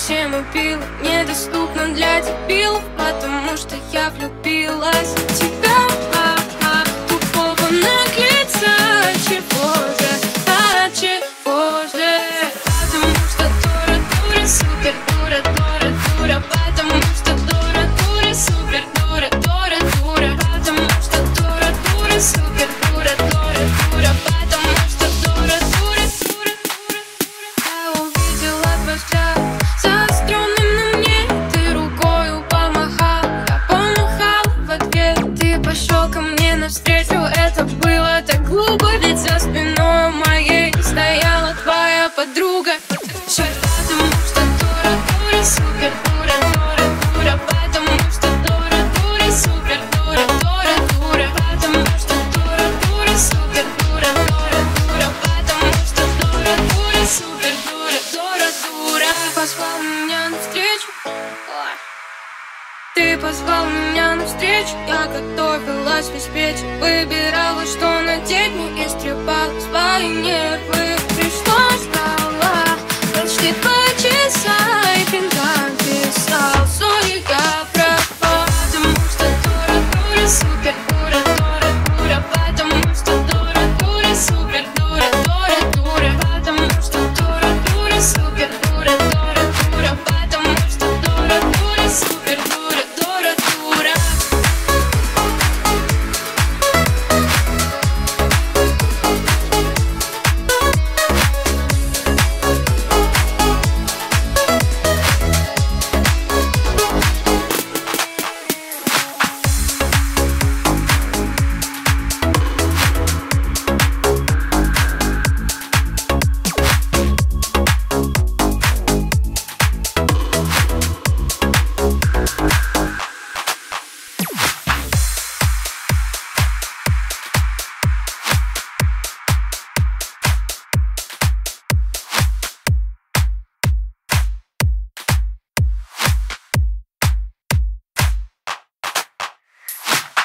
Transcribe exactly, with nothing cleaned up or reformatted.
чем и пила, недоступна для дебилов, потому что я влюбилась в тебя. А -а, тупого наглеца, чего же, а чего же? Потому что дура, дура, супер, дура, дура, дура. Потому что дура, дура, супер, дура, дура, дура. Потому что дура, дура, супер, дура, дура, дура. Потому что дура, дура, дура, дура. Я увидела твой взгляд, заостренным на мне. Ты рукою помахал, я помахал в ответ. Ты пошел ко мне навстречу, это было так глупо, ведь за спиной моей стояла твоя подруга. Потому что дура, дура, супер, дура, дура, дура. Потому что дура, дура, супер, дура, дура, дура. Потому что дура, дура, супер, дура, дура, дура. Потому что дура, дура, супер, дура, дура, дура. Ты позвал меня навстречу, ты позвал меня навстречу. Я готовилась весь вечер, выбирала, что надеть мне, и стрепала свои нервы. Пришлось, ждала почти два часа.